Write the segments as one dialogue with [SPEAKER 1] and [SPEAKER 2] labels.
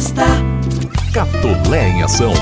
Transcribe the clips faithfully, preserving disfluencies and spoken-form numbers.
[SPEAKER 1] Entrevista.
[SPEAKER 2] Catolé em Ação.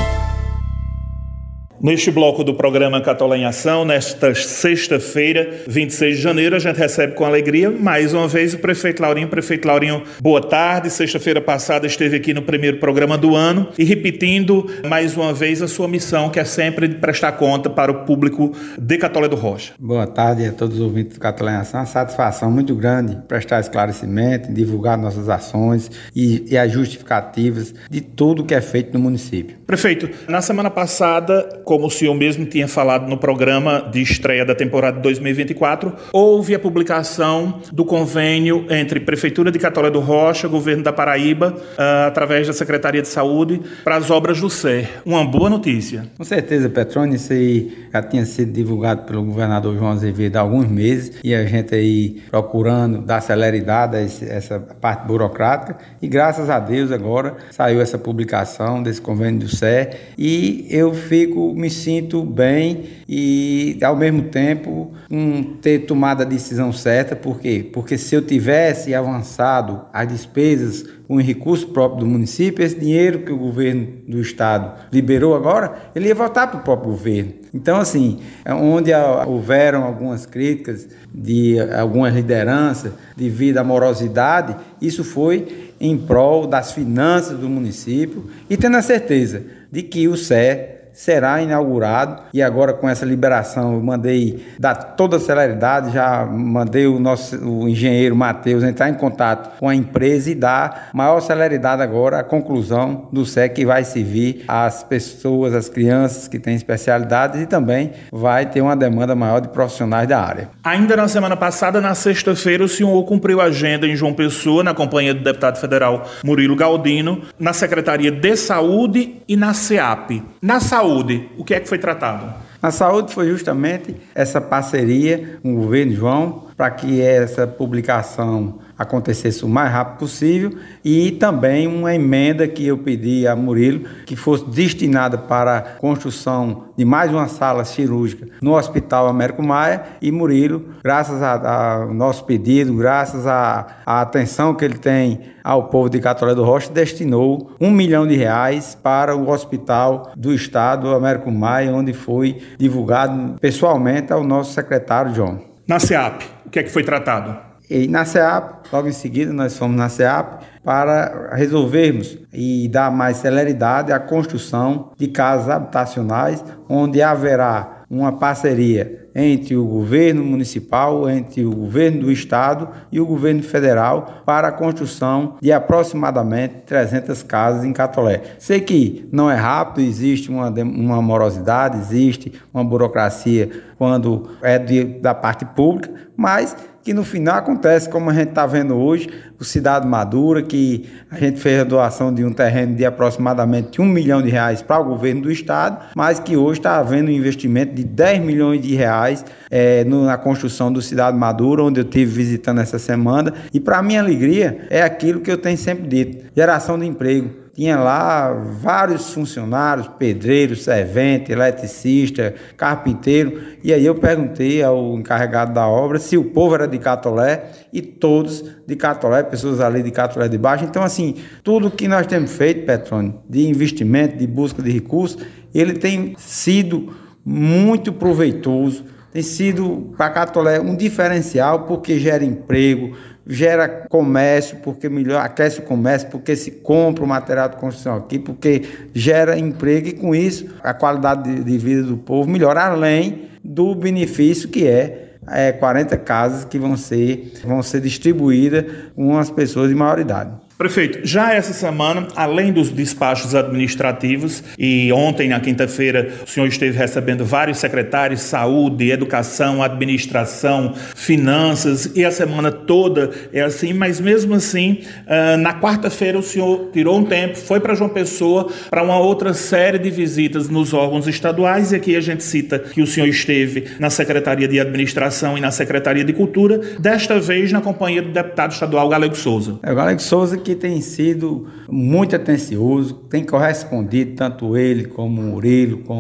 [SPEAKER 3] Neste bloco do programa Catolé em Ação, nesta sexta-feira, vinte e seis de janeiro, a gente recebe com alegria, mais uma vez, o prefeito Laurinho. Prefeito Laurinho, boa tarde. Sexta-feira passada esteve aqui no primeiro programa do ano e repetindo, mais uma vez, a sua missão, que é sempre de prestar conta para o público de Catolé do Rocha.
[SPEAKER 4] Boa tarde a todos os ouvintes do Catolé em Ação. Uma satisfação muito grande prestar esclarecimento, divulgar nossas ações e, e as justificativas de tudo que é feito no município.
[SPEAKER 3] Prefeito, na semana passada, como o senhor mesmo tinha falado no programa de estreia da temporada dois mil e vinte e quatro, houve a publicação do convênio entre Prefeitura de Catolé do Rocha, Governo da Paraíba, uh, através da Secretaria de Saúde, para as obras do S E R. Uma boa notícia.
[SPEAKER 4] Com certeza, Petrone, isso aí já tinha sido divulgado pelo governador João Azevedo há alguns meses e a gente aí procurando dar celeridade a esse, essa parte burocrática e graças a Deus agora saiu essa publicação desse convênio do S E R e eu fico me sinto bem e, ao mesmo tempo, um, ter tomado a decisão certa. Por quê? Porque se eu tivesse avançado as despesas com o recurso próprio do município, esse dinheiro que o governo do estado liberou agora, ele ia voltar para o próprio governo. Então, assim, onde houveram algumas críticas de algumas lideranças devido à morosidade, isso foi em prol das finanças do município e tendo a certeza de que o S E R será inaugurado e agora com essa liberação eu mandei dar toda a celeridade, já mandei o nosso o engenheiro Matheus entrar em contato com a empresa e dar maior celeridade agora à conclusão do S E R que vai servir às pessoas, às crianças que têm especialidades e também vai ter uma demanda maior de profissionais da área.
[SPEAKER 3] Ainda na semana passada, na sexta-feira, o senhor cumpriu a agenda em João Pessoa, na companhia do deputado federal Murilo Galdino, na Secretaria de Saúde e na SEAP. Na saúde, o que é que foi tratado?
[SPEAKER 4] Na saúde foi justamente essa parceria com o governo João para que essa publicação acontecesse o mais rápido possível e também uma emenda que eu pedi a Murilo que fosse destinada para a construção de mais uma sala cirúrgica no Hospital Américo Maia e Murilo, graças ao nosso pedido, graças à atenção que ele tem ao povo de Catolé do Rocha, destinou um milhão de reais para o Hospital do Estado Américo Maia, onde foi divulgado pessoalmente ao nosso secretário João.
[SPEAKER 3] Na SEAP, o que é que foi tratado?
[SPEAKER 4] E na SEAP, logo em seguida, nós fomos na SEAP para resolvermos e dar mais celeridade à construção de casas habitacionais, onde haverá uma parceria entre o governo municipal, entre o governo do estado e o governo federal para a construção de aproximadamente trezentas casas em Catolé. Sei que não é rápido, existe uma, uma morosidade, existe uma burocracia quando é de, da parte pública, mas que no final acontece como a gente está vendo hoje, o Cidade Madura, que a gente fez a doação de um terreno de aproximadamente um milhão de reais para o governo do estado, mas que hoje está havendo um investimento de dez milhões de reais é, no, na construção do Cidade Madura, onde eu estive visitando essa semana, e para minha alegria é aquilo que eu tenho sempre dito, geração de emprego. Tinha lá vários funcionários, pedreiros, servente, eletricista, carpinteiro. E aí eu perguntei ao encarregado da obra se o povo era de Catolé e todos de Catolé, pessoas ali de Catolé de Baixo. Então, assim, tudo que nós temos feito, Petrone, de investimento, de busca de recursos, ele tem sido muito proveitoso, tem sido para Catolé um diferencial porque gera emprego, gera comércio, porque melhor aquece o comércio, porque se compra o material de construção aqui, porque gera emprego e com isso a qualidade de, de vida do povo melhora, além do benefício que é, é quarenta casas que vão ser, vão ser distribuídas com as pessoas de maior idade.
[SPEAKER 3] Prefeito, já essa semana, além dos despachos administrativos, e ontem, na quinta-feira, o senhor esteve recebendo vários secretários, saúde, educação, administração, finanças, e a semana toda é assim, mas mesmo assim, uh, na quarta-feira o senhor tirou um tempo, foi para João Pessoa, para uma outra série de visitas nos órgãos estaduais, e aqui a gente cita que o senhor esteve na Secretaria de Administração e na Secretaria de Cultura, desta vez na companhia do deputado estadual Galego Souza.
[SPEAKER 4] É o Galego Souza que que tem sido muito atencioso, tem correspondido tanto ele como o Murilo, como o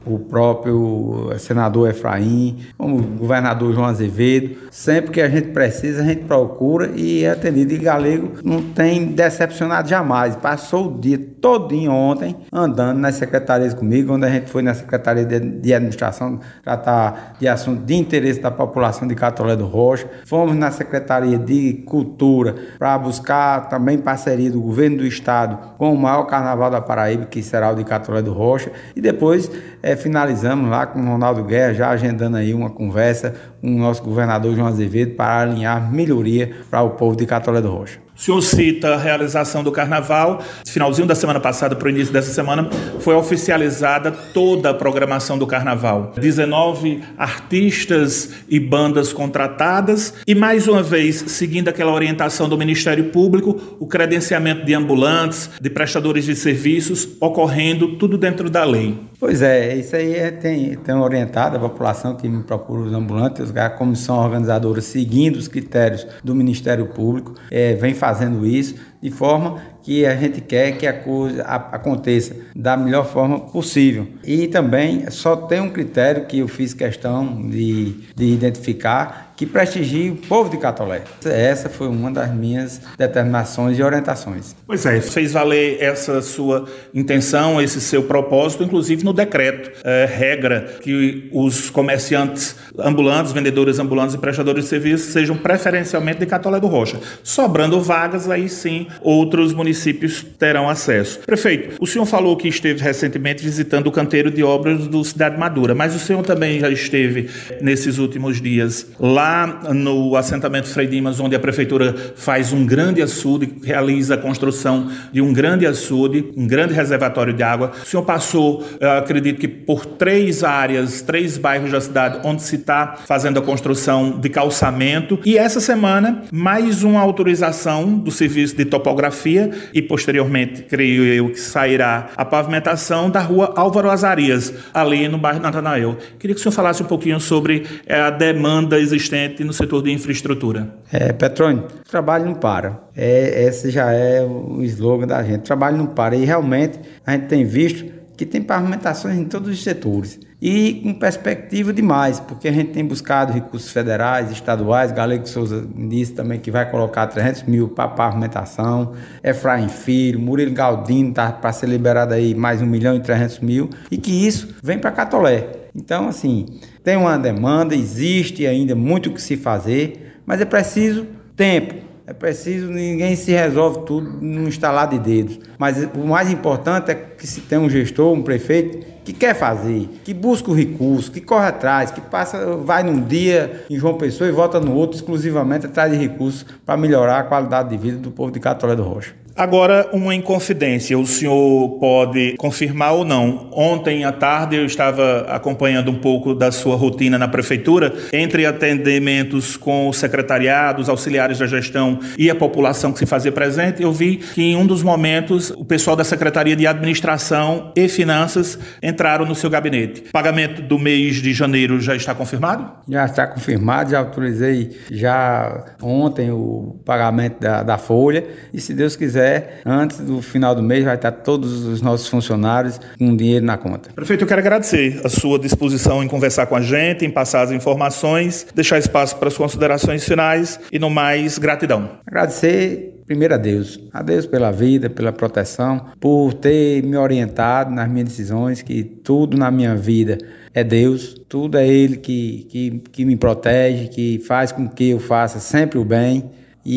[SPEAKER 4] o próprio senador Efraim, como o governador João Azevedo. Sempre que a gente precisa, a gente procura e é atendido. E Galego não tem decepcionado jamais. Passou o dia todinho ontem andando nas secretarias comigo, onde a gente foi na Secretaria de, de Administração tratar de assuntos de interesse da população de Catolé do Rocha. Fomos na Secretaria de Cultura para buscar também parceria do governo do estado com o maior carnaval da Paraíba, que será o de Catolé do Rocha. E depois é, finalizamos lá com o Ronaldo Guerra, já agendando aí uma conversa com o nosso governador João Azevedo para alinhar melhoria para o povo de Catolé do Rocha.
[SPEAKER 3] O senhor cita a realização do carnaval. Finalzinho da semana passada para o início dessa semana foi oficializada toda a programação do carnaval. dezenove artistas e bandas contratadas e, mais uma vez, seguindo aquela orientação do Ministério Público, o credenciamento de ambulantes, de prestadores de serviços, ocorrendo tudo dentro da lei.
[SPEAKER 4] Pois é, isso aí é, tem, tem orientado a população que me procura os ambulantes, a comissão organizadora, seguindo os critérios do Ministério Público, é, vem fazendo isso de forma que a gente quer que a coisa aconteça da melhor forma possível. E também só tem um critério que eu fiz questão de, de identificar, que prestigie o povo de Catolé. Essa foi uma das minhas determinações e orientações.
[SPEAKER 3] Pois é, fez valer essa sua intenção, esse seu propósito, inclusive no decreto, é, regra que os comerciantes ambulantes, vendedores ambulantes e prestadores de serviços sejam preferencialmente de Catolé do Rocha. Sobrando vagas, aí sim, outros municípios terão acesso. Prefeito, o senhor falou que esteve recentemente visitando o canteiro de obras do Cidade Madura, mas o senhor também já esteve nesses últimos dias lá no assentamento Frei Dimas, onde a prefeitura faz um grande açude, realiza a construção de um grande açude, um grande reservatório de água. O senhor passou, eu acredito que por três áreas, três bairros da cidade, onde se está fazendo a construção de calçamento. E essa semana, mais uma autorização do serviço de topografia e, posteriormente, creio eu, que sairá a pavimentação da rua Álvaro Azarias, ali no bairro Natanael. Queria que o senhor falasse um pouquinho sobre a demanda existente no setor de infraestrutura.
[SPEAKER 4] É, Petrônio, o trabalho não para. É, esse já é o slogan da gente. O trabalho não para. E realmente a gente tem visto que tem pavimentações em todos os setores. E com perspectiva demais, porque a gente tem buscado recursos federais, estaduais. Galego Souza disse também que vai colocar trezentos mil para pavimentação. Efraim Filho, Murilo Galdino está para ser liberado aí mais um milhão e trezentos mil. E que isso vem para Catolé. Então, assim, tem uma demanda, existe ainda muito o que se fazer, mas é preciso tempo. É preciso, ninguém se resolve tudo num estalar de dedos. Mas o mais importante é que se tem um gestor, um prefeito, que quer fazer, que busca o recurso, que corre atrás, que passa, vai num dia em João Pessoa e volta no outro, exclusivamente atrás de recursos para melhorar a qualidade de vida do povo de Catolé do Rocha.
[SPEAKER 3] Agora, uma inconfidência, o senhor pode confirmar ou não. Ontem à tarde eu estava acompanhando um pouco da sua rotina na prefeitura, entre atendimentos com os secretariados, auxiliares da gestão e a população que se fazia presente. Eu vi que em um dos momentos o pessoal da Secretaria de Administração e Finanças entraram no seu gabinete. O pagamento do mês de janeiro já está confirmado?
[SPEAKER 4] Já está confirmado, já autorizei já ontem o pagamento da, da folha e, se Deus quiser, antes do final do mês vai estar todos os nossos funcionários com dinheiro na conta.
[SPEAKER 3] Prefeito, eu quero agradecer a sua disposição em conversar com a gente, em passar as informações, deixar espaço para as considerações finais e, no mais, gratidão.
[SPEAKER 4] Agradecer primeiro a Deus, a Deus pela vida, pela proteção, por ter me orientado nas minhas decisões, que tudo na minha vida é Deus, tudo é Ele que, que, que me protege, que faz com que eu faça sempre o bem,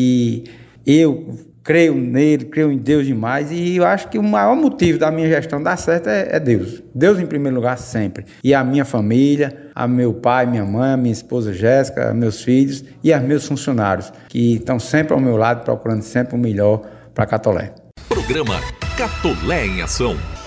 [SPEAKER 4] e eu creio nele, creio em Deus demais, e eu acho que o maior motivo da minha gestão dar certo é, é Deus. Deus em primeiro lugar sempre. E a minha família, a meu pai, minha mãe, a minha esposa Jéssica, meus filhos e os meus funcionários, que estão sempre ao meu lado, procurando sempre o melhor para Catolé.
[SPEAKER 2] Programa Catolé em Ação.